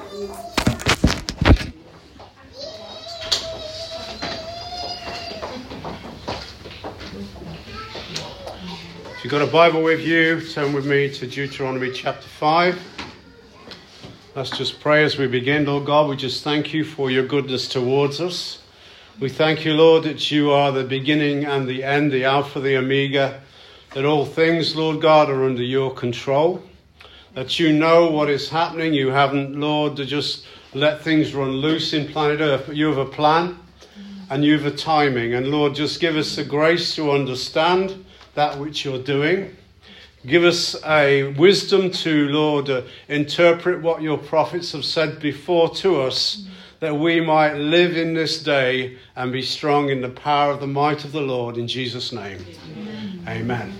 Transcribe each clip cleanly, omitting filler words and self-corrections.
If you've got a Bible with you, turn with me to Deuteronomy chapter 5. Let's just pray as we begin. Lord God, we just thank you for your goodness towards us. We thank you, Lord, that you are the beginning and the end, the Alpha, the Omega, that all things, Lord God, are under your control, that you know what is happening. You haven't, Lord, to just let things run loose in planet Earth, but you have a plan and you have a timing. And Lord, just give us the grace to understand that which you're doing. Give us a wisdom to, Lord, interpret what your prophets have said before to us, that we might live in this day and be strong in the power of the might of the Lord, in Jesus' name. Amen.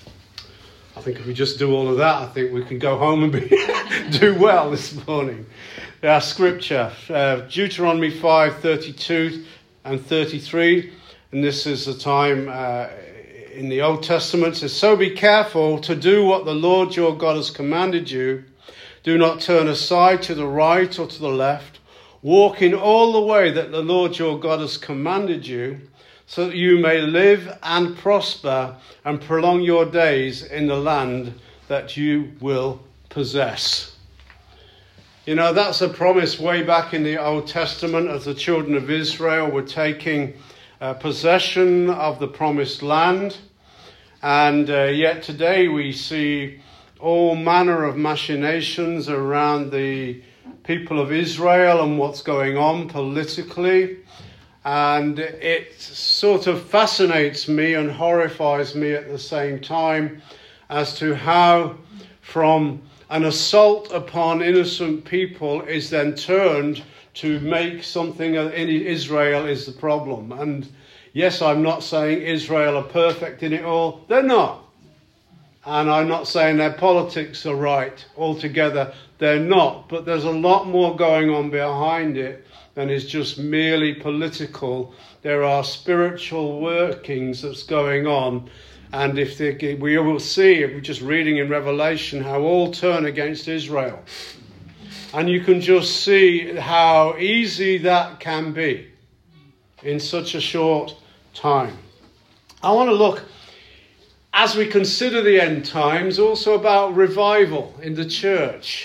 I think if we just do all of that, I think we can go home and do well this morning. Our scripture, Deuteronomy 5:32 and 33, and this is the time in the Old Testament. It says, "So be careful to do what the Lord your God has commanded you. Do not turn aside to the right or to the left. Walk in all the way that the Lord your God has commanded you, so that you may live and prosper and prolong your days in the land that you will possess." You know, that's a promise way back in the Old Testament as the children of Israel were taking possession of the promised land. And yet today we see all manner of machinations around the people of Israel and what's going on politically. And it sort of fascinates me and horrifies me at the same time as to how from an assault upon innocent people is then turned to make something in Israel is the problem. And yes, I'm not saying Israel are perfect in it all. They're not. And I'm not saying their politics are right altogether. They're not. But there's a lot more going on behind it than is just merely political. There are spiritual workings that's going on. And we will see, if we're just reading in Revelation, how all turn against Israel. And you can just see how easy that can be in such a short time. I want to look, as we consider the end times, also about revival in the church.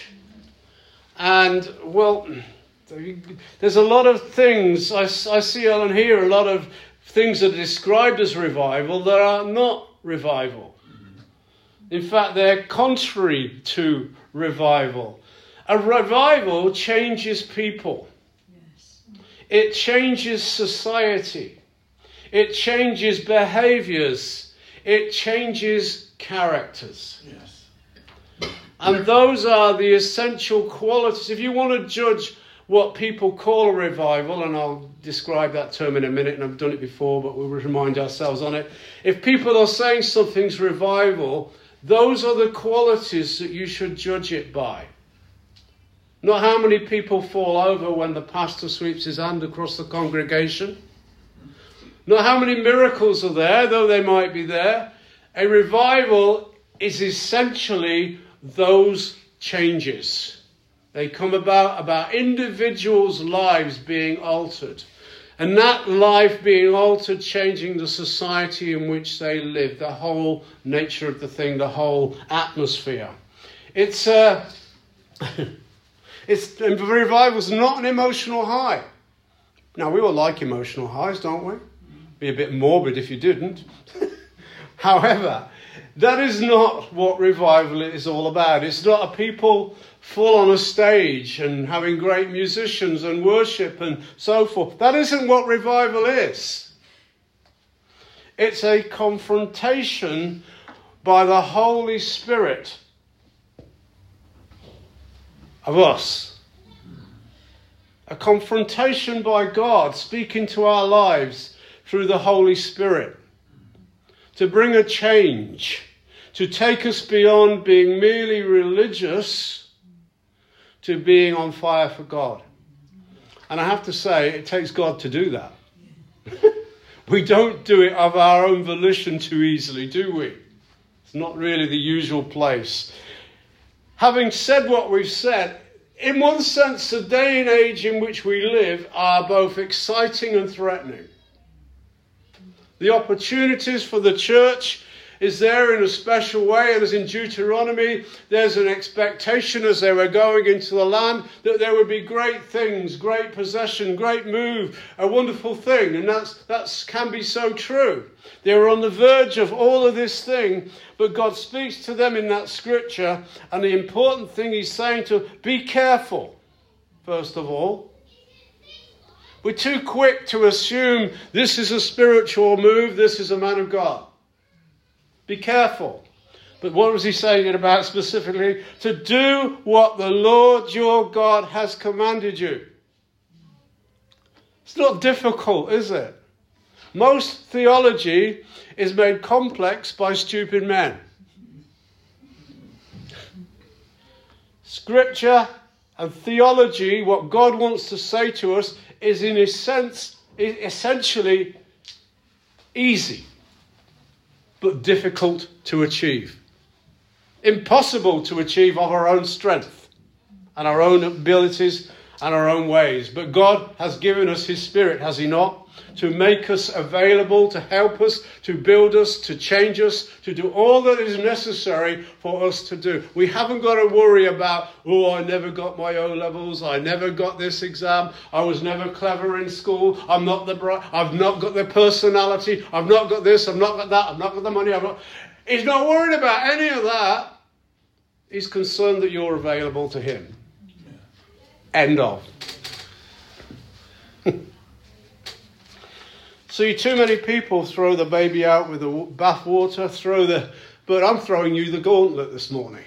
And, well, there's a lot of things, I see and hear a lot of things that are described as revival that are not revival. In fact, they're contrary to revival. A revival changes people. Yes. It changes society. It changes behaviors. It changes characters. Yes. And those are the essential qualities. If you want to judge what people call a revival, and I'll describe that term in a minute, and I've done it before, but we'll remind ourselves on it. If people are saying something's revival, those are the qualities that you should judge it by. Not how many people fall over when the pastor sweeps his hand across the congregation. Not how many miracles are there, though they might be there. A revival is essentially those changes. They come about individuals' lives being altered. And that life being altered, changing the society in which they live, the whole nature of the thing, the whole atmosphere. Revival's not an emotional high. Now, we all like emotional highs, don't we? Be a bit morbid if you didn't. However, that is not what revival is all about. It's not a people full on a stage and having great musicians and worship and so forth. That isn't what revival is. It's a confrontation by the Holy Spirit of us. A confrontation by God speaking to our lives through the Holy Spirit to bring a change, to take us beyond being merely religious to being on fire for God. And I have to say, it takes God to do that. We don't do it of our own volition too easily, do we? It's not really the usual place. Having said what we've said, in one sense, the day and age in which we live are both exciting and threatening. The opportunities for the church is there in a special way, and as in Deuteronomy, there's an expectation as they were going into the land that there would be great things, great possession, great move, a wonderful thing, and that can be so true. They were on the verge of all of this thing, but God speaks to them in that scripture, and the important thing he's saying to be careful, first of all. We're too quick to assume this is a spiritual move, this is a man of God. Be careful. But what was he saying it about specifically? To do what the Lord your God has commanded you. It's not difficult, is it? Most theology is made complex by stupid men. Scripture and theology, what God wants to say to us, is in a sense, essentially easy, but difficult to achieve. Impossible to achieve of our own strength and our own abilities and our own ways. But God has given us his Spirit, has he not? To make us available, to help us, to build us, to change us, to do all that is necessary for us to do. We haven't got to worry about, I never got my O-levels, I never got this exam, I was never clever in school, I've not got the personality, I've not got this, I've not got that, I've not got the money, He's not worried about any of that. He's concerned that you're available to him. End of. See, too many people throw the baby out with the bathwater, but I'm throwing you the gauntlet this morning.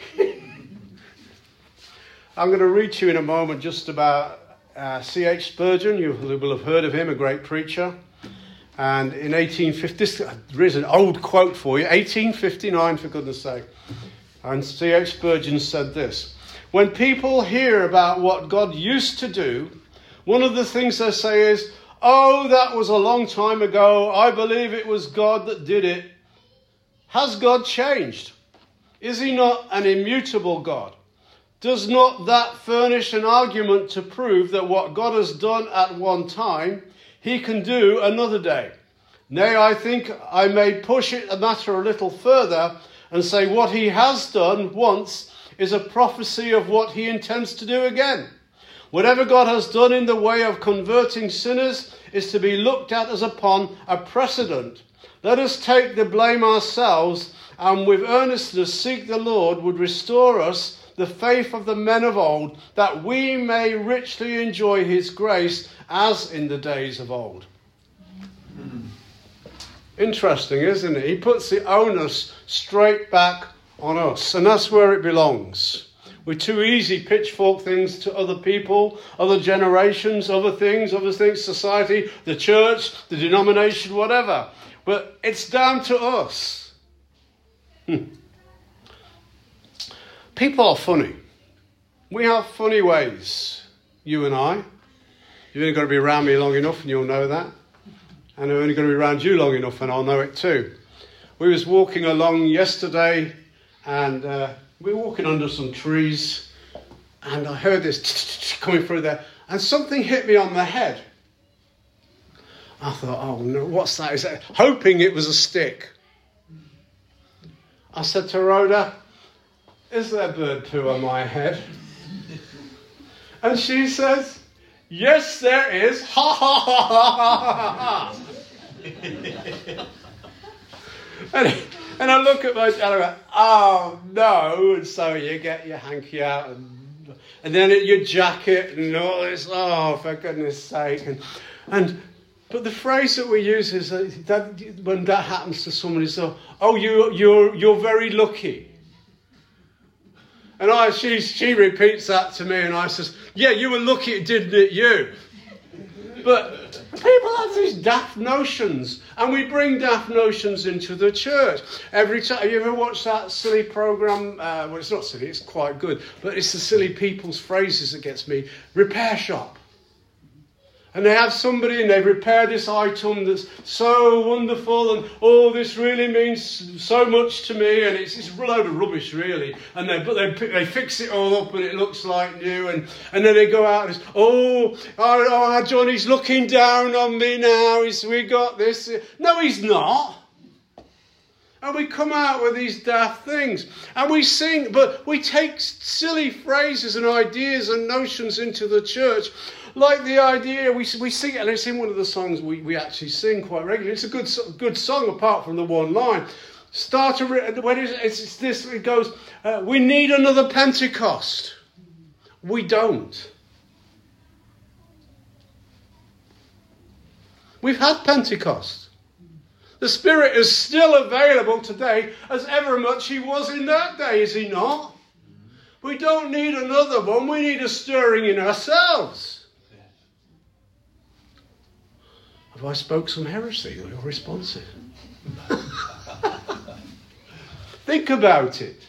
I'm going to read to you in a moment just about C.H. Spurgeon. You will have heard of him, a great preacher. And in 1850, there is an old quote for you, 1859 for goodness sake. And C.H. Spurgeon said this: when people hear about what God used to do, one of the things they say is, that was a long time ago. I believe it was God that did it. Has God changed? Is he not an immutable God? Does not that furnish an argument to prove that what God has done at one time, he can do another day? Nay, I think I may push it a matter a little further and say what he has done once is a prophecy of what he intends to do again. Whatever God has done in the way of converting sinners is to be looked at as upon a precedent. Let us take the blame ourselves, and with earnestness seek the Lord would restore us the faith of the men of old, that we may richly enjoy his grace as in the days of old. Interesting, isn't it? He puts the onus straight back on us, and that's where it belongs. We're too easy pitchfork things to other people, other generations, other things, society, the church, the denomination, whatever. But it's down to us. People are funny. We have funny ways, you and I. You've only got to be around me long enough and you'll know that. And I'm only going to be around you long enough and I'll know it too. We was walking along yesterday and we were walking under some trees and I heard this coming through there and something hit me on the head. I thought, oh no, what's that? Is that? Hoping it was a stick. I said to Rhoda, is there bird poo on my head? And she says, yes there is. Ha ha ha ha ha ha. And I look at my and I go, oh no. And so you get your hanky out and then your jacket and all this, oh for goodness sake. But the phrase that we use is that when that happens to somebody, so you're very lucky. And she repeats that to me, and I says, yeah, you were lucky, didn't it, you? But people have these daft notions, and we bring daft notions into the church. Every time, have you ever watched that silly program? Well, it's not silly, it's quite good, but it's the silly people's phrases that gets me. Repair shop. And they have somebody and they've repaired this item that's so wonderful and, oh, this really means so much to me, and it's a load of rubbish really. And they fix it all up and it looks like new, and then they go out and, oh, Johnny's looking down on me now, we got this. No, he's not. And we come out with these daft things. And we sing, but we take silly phrases and ideas and notions into the church. Like the idea, we sing it, and it's in one of the songs we actually sing quite regularly. It's a good song apart from the one line. It goes, we need another Pentecost. We don't. We've had Pentecost. The Spirit is still available today as ever much he was in that day, is he not? We don't need another one. We need a stirring in ourselves. Have I spoke some heresy? You're responsive. Think about it.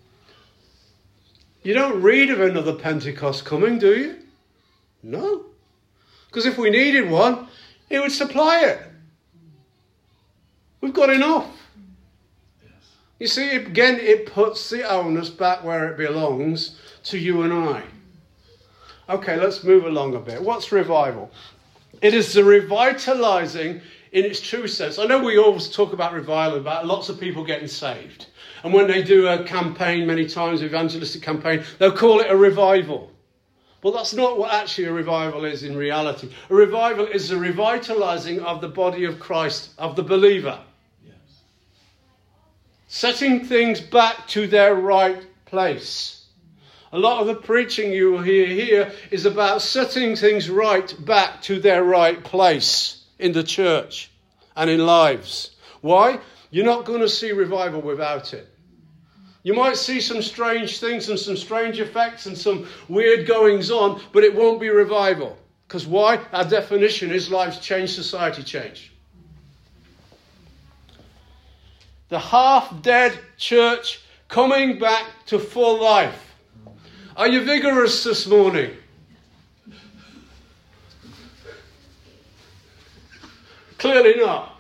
You don't read of another Pentecost coming, do you? No. Because if we needed one, he would supply it. We've got enough. Yes. You see, again, it puts the onus back where it belongs, to you and I. Okay, let's move along a bit. What's revival? It is the revitalizing in its true sense. I know we always talk about revival, about lots of people getting saved. And when they do a campaign, many times, evangelistic campaign, they'll call it a revival. But that's not what actually a revival is in reality. A revival is the revitalizing of the body of Christ, of the believer. Yes. Setting things back to their right place. A lot of the preaching you will hear here is about setting things right back to their right place in the church and in lives. Why? You're not going to see revival without it. You might see some strange things and some strange effects and some weird goings on, but it won't be revival. Because why? Our definition is lives change, society change. The half-dead church coming back to full life. Are you vigorous this morning? Clearly not.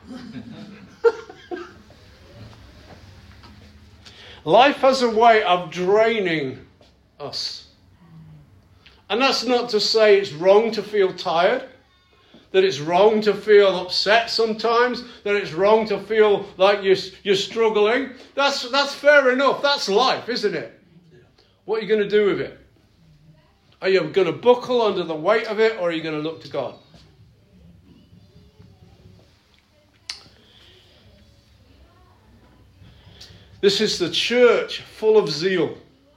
Life has a way of draining us. And that's not to say it's wrong to feel tired, that it's wrong to feel upset sometimes, that it's wrong to feel like you're struggling. That's fair enough. That's life, isn't it? What are you going to do with it? Are you going to buckle under the weight of it, or are you going to look to God? This is the church full of zeal.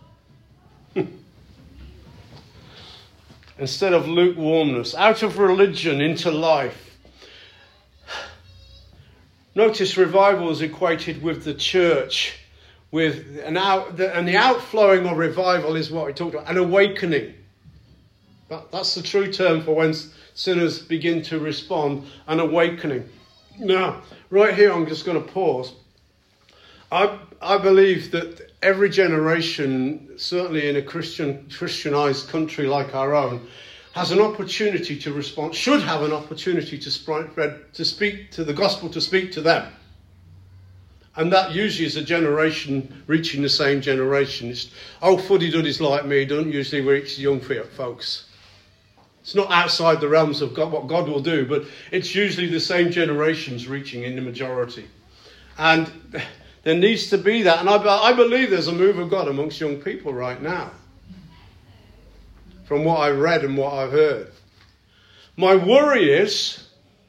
Instead of lukewarmness. Out of religion into life. Notice revival is equated with the church. And the outflowing of revival is what we talked about, an awakening. That's the true term for when sinners begin to respond, an awakening. Now, right here I'm just going to pause. I believe that every generation, certainly in a Christianized country like our own, has an opportunity to respond, should have an opportunity to speak to the gospel, to speak to them. And that usually is a generation reaching the same generation. It's, fuddy-duddies like me don't usually reach young folks. It's not outside the realms of God, what God will do, but it's usually the same generations reaching in the majority. And there needs to be that. And I believe there's a move of God amongst young people right now. From what I've read and what I've heard. My worry is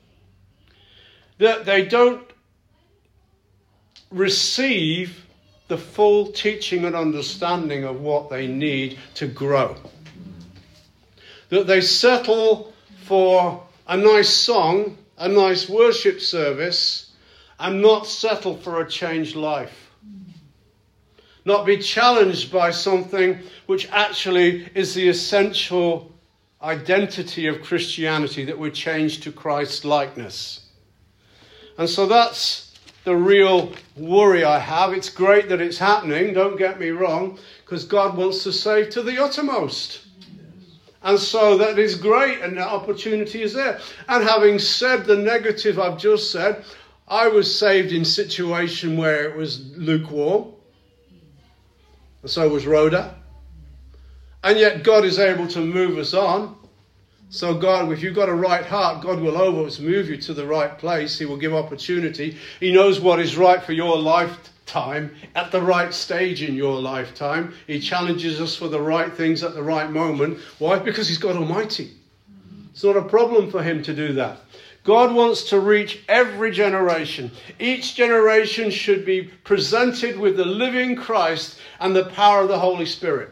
that they don't receive the full teaching and understanding of what they need to grow. That they settle for a nice song, a nice worship service, and not settle for a changed life. Not be challenged by something which actually is the essential identity of Christianity, that we're changed to Christ's likeness. And so that's the real worry I have. It's great that it's happening, don't get me wrong, because God wants to save to the uttermost. And so that is great, and the opportunity is there. And having said the negative I've just said, I was saved in a situation where it was lukewarm. And so was Rhoda. And yet God is able to move us on. So God, if you've got a right heart, God will always move you to the right place. He will give opportunity. He knows what is right for your lifetime at the right stage in your lifetime. He challenges us for the right things at the right moment. Why? Because he's God Almighty. It's not a problem for him to do that. God wants to reach every generation. Each generation should be presented with the living Christ and the power of the Holy Spirit.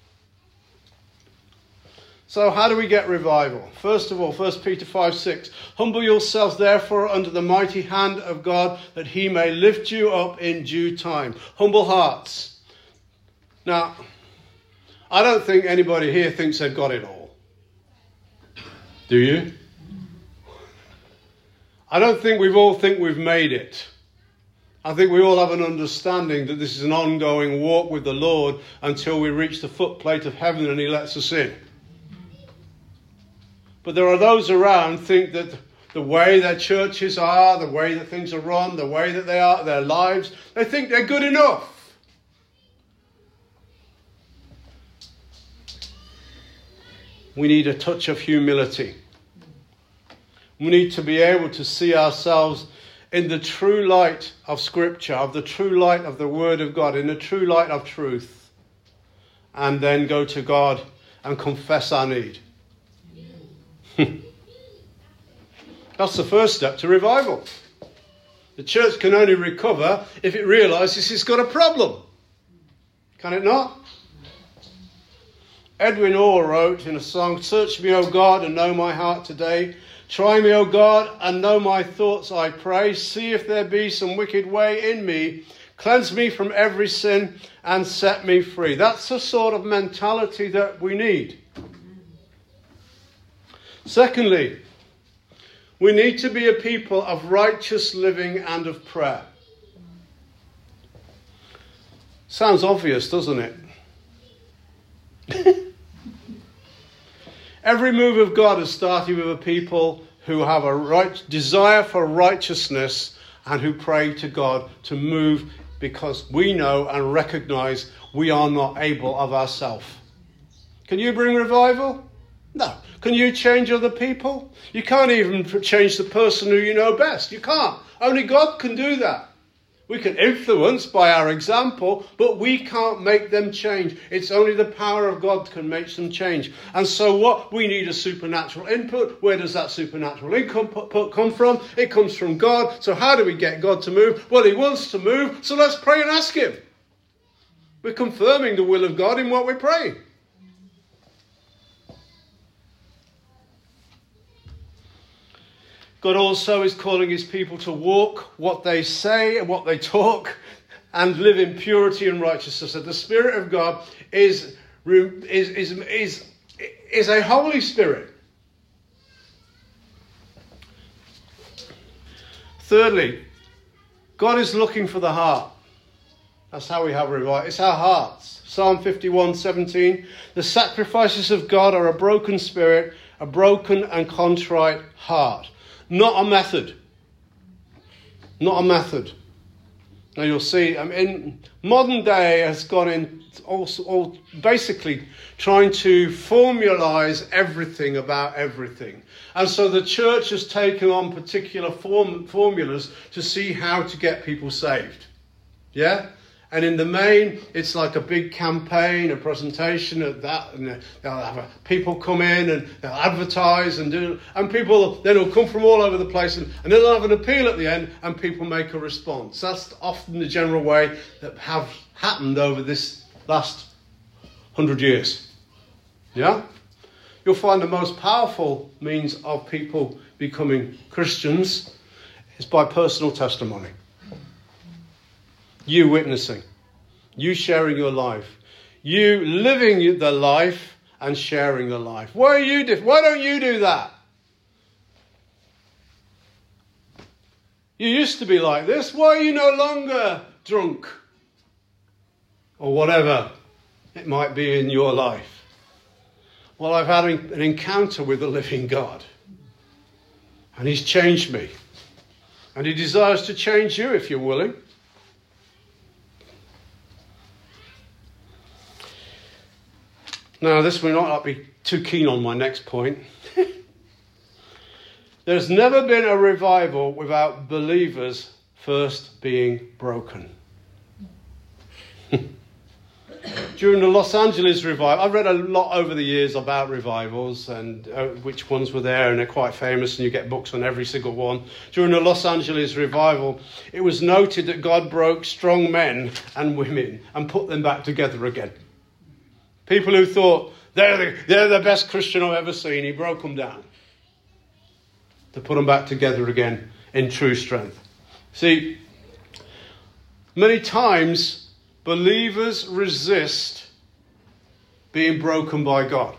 So how do we get revival? First of all, 1 Peter 5:6. Humble yourselves therefore under the mighty hand of God, that he may lift you up in due time. Humble hearts. Now, I don't think anybody here thinks they've got it all. Do you? I don't think we all think we've made it. I think we all have an understanding that this is an ongoing walk with the Lord until we reach the footplate of heaven and he lets us in. But there are those around who think that the way their churches are, the way that things are run, the way that they are, their lives, they think they're good enough. We need a touch of humility. We need to be able to see ourselves in the true light of Scripture, of the true light of the Word of God, in the true light of truth. And then go to God and confess our need. That's the first step to revival. The church can only recover if it realises it's got a problem. Can it not? Edwin Orr wrote in a song, "Search me, O God, and know my heart today. Try me, O God, and know my thoughts, I pray. See if there be some wicked way in me. Cleanse me from every sin and set me free." That's the sort of mentality that we need. Secondly, we need to be a people of righteous living and of prayer. Sounds obvious, doesn't it? Every move of God has started with a people who have a desire for righteousness and who pray to God to move, because we know and recognize we are not able of ourselves. Can you bring revival? No. Can you change other people? You can't even change the person who you know best. You can't. Only God can do that. We can influence by our example, but we can't make them change. It's only the power of God can make them change. And so what? We need a supernatural input. Where does that supernatural input come from? It comes from God. So how do we get God to move? Well, he wants to move, so let's pray and ask him. We're confirming the will of God in what we're praying. God also is calling his people to walk what they say and what they talk and live in purity and righteousness. So the Spirit of God is a Holy Spirit. Thirdly, God is looking for the heart. That's how we have revival. It's our hearts. Psalm 51:17. The sacrifices of God are a broken spirit, a broken and contrite heart. Not a method. Not a method. Now you'll see, in modern day has gone in all basically trying to formalize everything about everything. And so the church has taken on particular formulas to see how to get people saved. Yeah? And in the main, it's like a big campaign, a presentation of that, and they'll have people come in and they'll advertise and people then will come from all over the place and they'll have an appeal at the end and people make a response. That's often the general way that have happened over this last 100 years. Yeah? You'll find the most powerful means of people becoming Christians is by personal testimony. You witnessing, you sharing your life, you living the life and sharing the life. Why don't you do that? You used to be like this. Why are you no longer drunk? Or whatever it might be in your life. Well, I've had an encounter with the living God. And he's changed me. And he desires to change you if you're willing. Now, this will not be too keen on my next point. There's never been a revival without believers first being broken. During the Los Angeles revival, I've read a lot over the years about revivals and which ones were there, and they're quite famous, and you get books on every single one. During the Los Angeles revival, it was noted that God broke strong men and women and put them back together again. People who thought they're the best Christian I've ever seen, he broke them down to put them back together again in true strength. See, many times believers resist being broken by God.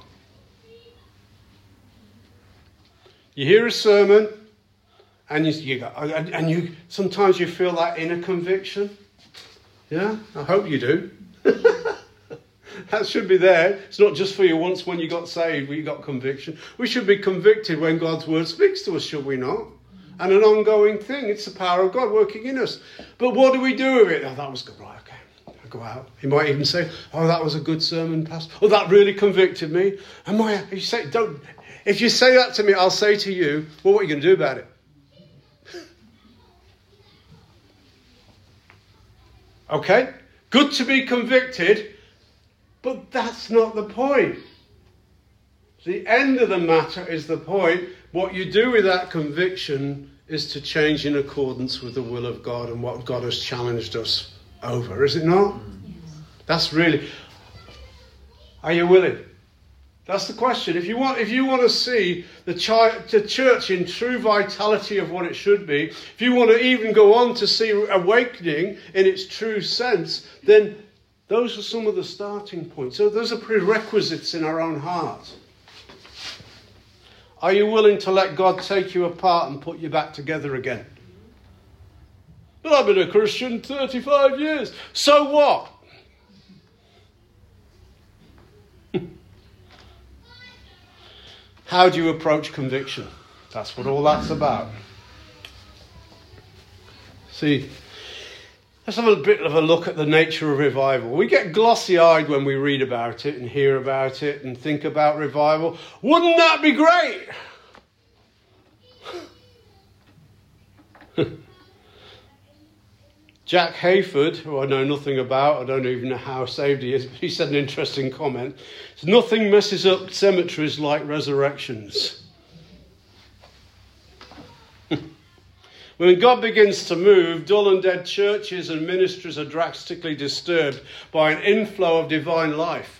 You hear a sermon, and you sometimes you feel that inner conviction. Yeah, I hope you do. That should be there. It's not just for you once when you got saved, you got conviction. We should be convicted when God's word speaks to us, should we not? And an ongoing thing. It's the power of God working in us. But what do we do with it? Oh, that was good. Right, okay. I'll go out. He might even say, oh, that was a good sermon, Pastor. Oh, that really convicted me. If you say that to me, I'll say to you, well, what are you going to do about it? Okay? Good to be convicted. But that's not the point. The end of the matter is the point. What you do with that conviction is to change in accordance with the will of God and what God has challenged us over, is it not? Yes. That's really... Are you willing? That's the question. If you want to see the church in true vitality of what it should be, if you want to even go on to see awakening in its true sense, then those are some of the starting points. So those are prerequisites in our own heart. Are you willing to let God take you apart and put you back together again? But I've been a Christian 35 years. So what? How do you approach conviction? That's what all that's about. See, let's have a bit of a look at the nature of revival. We get glossy-eyed when we read about it and hear about it and think about revival. Wouldn't that be great? Jack Hayford, who I know nothing about, I don't even know how saved he is, but he said an interesting comment. Nothing messes up cemeteries like resurrections. When God begins to move, dull and dead churches and ministries are drastically disturbed by an inflow of divine life.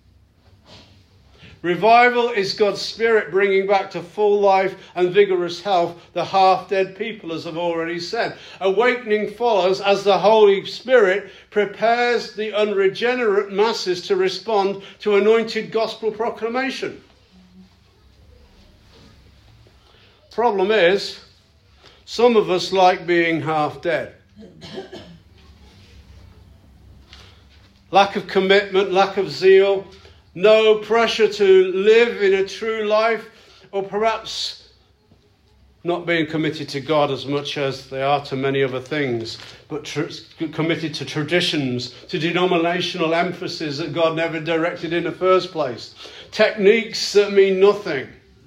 Revival is God's Spirit bringing back to full life and vigorous health the half-dead people, as I've already said. Awakening follows as the Holy Spirit prepares the unregenerate masses to respond to anointed gospel proclamation. Problem is, some of us like being half dead. Lack of commitment, lack of zeal, no pressure to live in a true life, or perhaps not being committed to God as much as they are to many other things, but committed to traditions, to denominational emphasis that God never directed in the first place, techniques that mean nothing.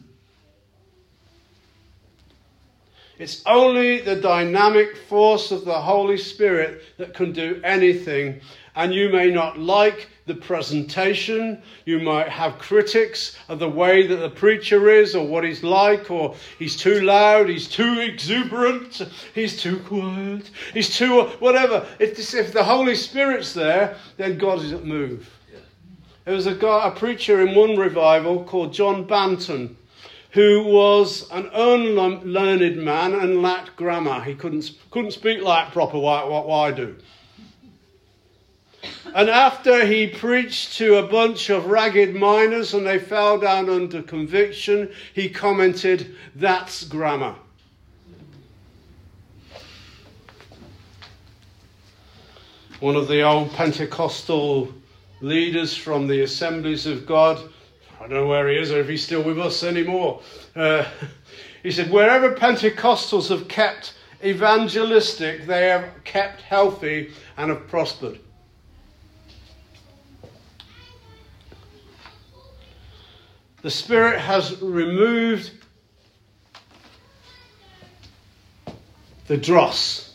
It's only the dynamic force of the Holy Spirit that can do anything. And you may not like the presentation. You might have critics of the way that the preacher is or what he's like, or he's too loud, he's too exuberant, he's too quiet, he's too whatever. If the Holy Spirit's there, then God is at move. Yeah. There was a preacher in one revival called John Banton, who was an unlearned man and lacked grammar. He couldn't speak like proper what I do. And after he preached to a bunch of ragged miners and they fell down under conviction, he commented, "That's grammar." One of the old Pentecostal leaders from the Assemblies of God, I don't know where he is or if he's still with us anymore. He said, wherever Pentecostals have kept evangelistic, they have kept healthy and have prospered. The Spirit has removed the dross,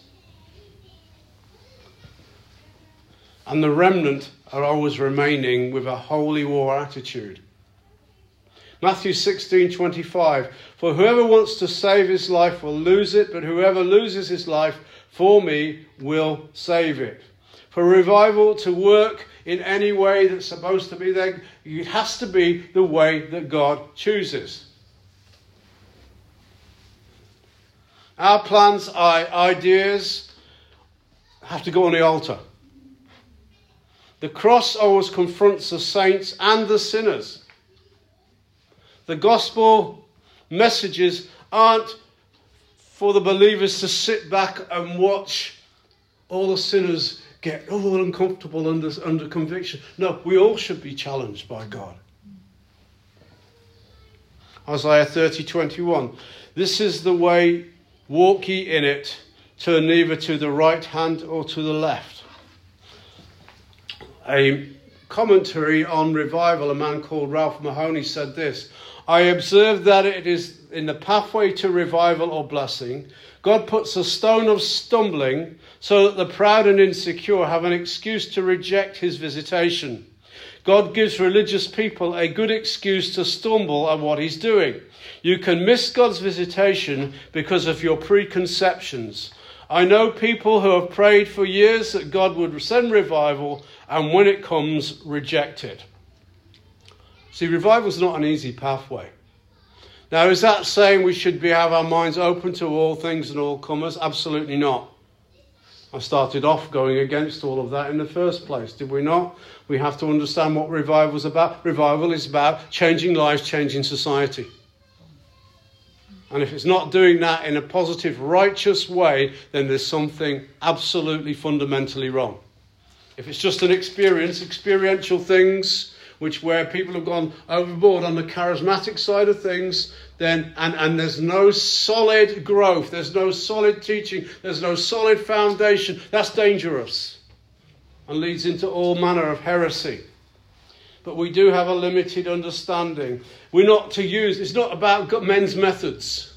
and the remnant are always remaining with a holy war attitude. Matthew 16:25, for whoever wants to save his life will lose it, but whoever loses his life for me will save it. For revival to work in any way that's supposed to be there, it has to be the way that God chooses. Our plans, our ideas have to go on the altar. The cross always confronts the saints and the sinners. The gospel messages aren't for the believers to sit back and watch all the sinners get all uncomfortable under conviction. No, we all should be challenged by God. Isaiah 30:21. This is the way, walk ye in it, turn neither to the right hand or to the left. A commentary on revival, a man called Ralph Mahoney said this: I observe that it is in the pathway to revival or blessing, God puts a stone of stumbling so that the proud and insecure have an excuse to reject his visitation. God gives religious people a good excuse to stumble at what he's doing. You can miss God's visitation because of your preconceptions. I know people who have prayed for years that God would send revival, and when it comes, reject it. See, revival is not an easy pathway. Now, is that saying we should have our minds open to all things and all comers? Absolutely not. I started off going against all of that in the first place, did we not? We have to understand what revival is about. Revival is about changing lives, changing society. And if it's not doing that in a positive, righteous way, then there's something absolutely fundamentally wrong. If it's just an experiential things, where people have gone overboard on the charismatic side of things, then and there's no solid growth, there's no solid teaching, there's no solid foundation, that's dangerous and leads into all manner of heresy. But we do have a limited understanding. We're not to use, it's not about men's methods.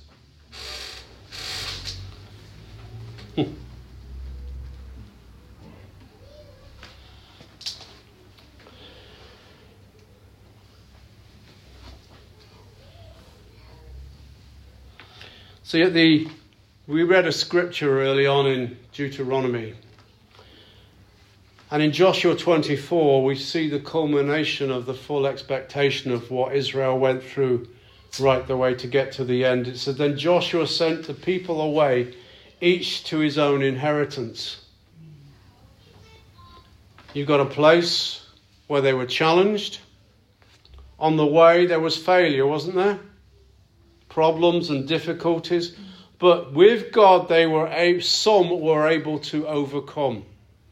See, we read a scripture early on in Deuteronomy. And in Joshua 24, we see the culmination of the full expectation of what Israel went through right the way to get to the end. It said, then Joshua sent the people away, each to his own inheritance. You got a place where they were challenged. On the way, there was failure, wasn't there? Problems and difficulties, but with God some were able to overcome.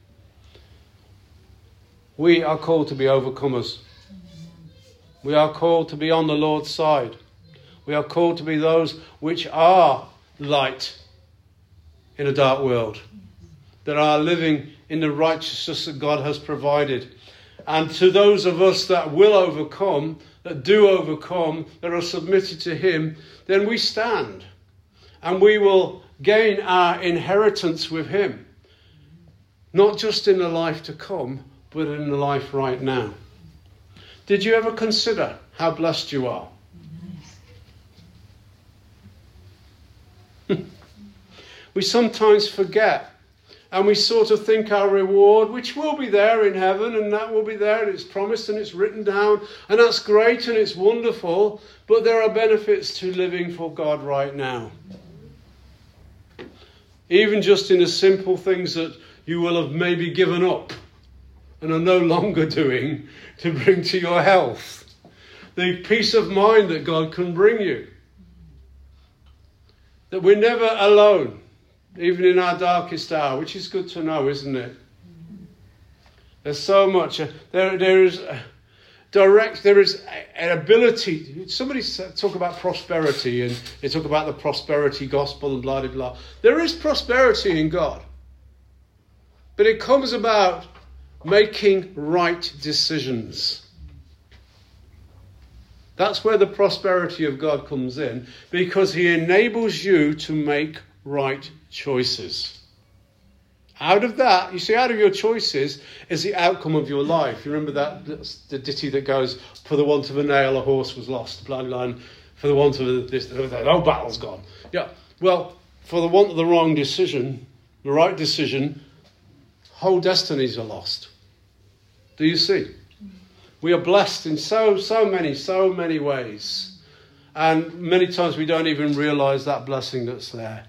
We are called to be overcomers. We are called to be on the Lord's side. We are called to be those which are light in a dark world, that are living in the righteousness that God has provided. And to those of us that will overcome, that do overcome, that are submitted to him, then we stand and we will gain our inheritance with him. Not just in the life to come, but in the life right now. Did you ever consider how blessed you are? We sometimes forget. And we sort of think our reward, which will be there in heaven, and that will be there, and it's promised and it's written down, and that's great and it's wonderful, but there are benefits to living for God right now. Even just in the simple things that you will have maybe given up and are no longer doing to bring to your health. The peace of mind that God can bring you. That we're never alone. Even in our darkest hour, which is good to know, isn't it? There's so much. There is there is an ability. Somebody talk about prosperity, and they talk about the prosperity gospel and blah, blah, blah. There is prosperity in God. But it comes about making right decisions. That's where the prosperity of God comes in, because he enables you to make right choices. Out of that, you see, out of your choices is the outcome of your life. You remember the ditty that goes, for the want of a nail, a horse was lost, blah, blah, and for the want of this, no battle's gone. Yeah, well, for the want of the wrong decision, the right decision, whole destinies are lost. Do you see? We are blessed in so many ways. And many times we don't even realize that blessing that's there.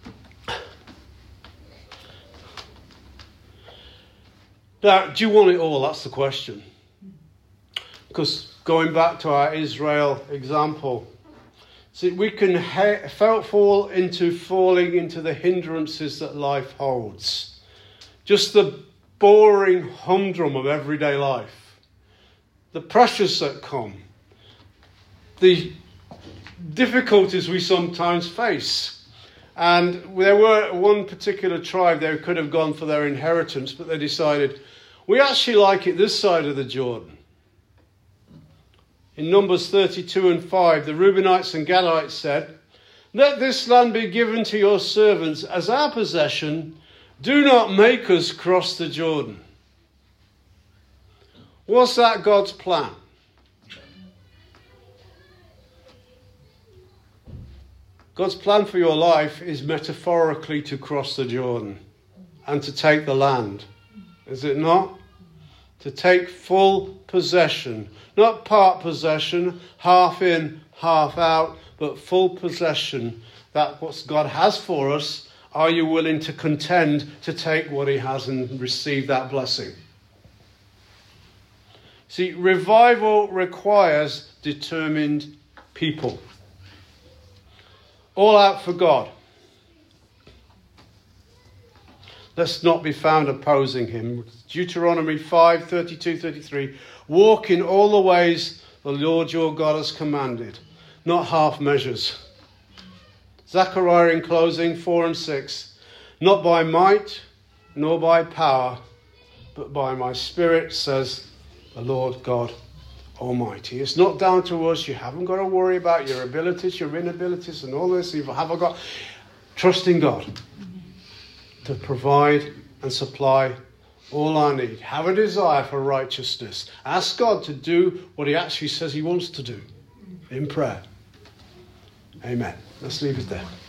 Now, do you want it all? That's the question. Because going back to our Israel example, see, we can fall into falling into the hindrances that life holds. Just the boring humdrum of everyday life. The pressures that come. The difficulties we sometimes face. And there were one particular tribe, they could have gone for their inheritance, but they decided, we actually like it this side of the Jordan. In Numbers 32 and 5, the Reubenites and Gadites said, let this land be given to your servants as our possession. Do not make us cross the Jordan. Was that God's plan? God's plan for your life is metaphorically to cross the Jordan and to take the land. Is it not? To take full possession. Not part possession, half in, half out, but full possession. That what God has for us, are you willing to contend to take what he has and receive that blessing? See, revival requires determined people. All out for God. Let's not be found opposing him. Deuteronomy 5, 32, 33. Walk in all the ways the Lord your God has commanded, not half measures. Zechariah in closing 4 and 6. Not by might, nor by power, but by my spirit, says the Lord God Almighty. It's not down to us. You haven't got to worry about your abilities, your inabilities, and all this. You haven't got. Trust in God to provide and supply all our need. Have a desire for righteousness. Ask God to do what he actually says he wants to do in prayer. Amen. Let's leave it there.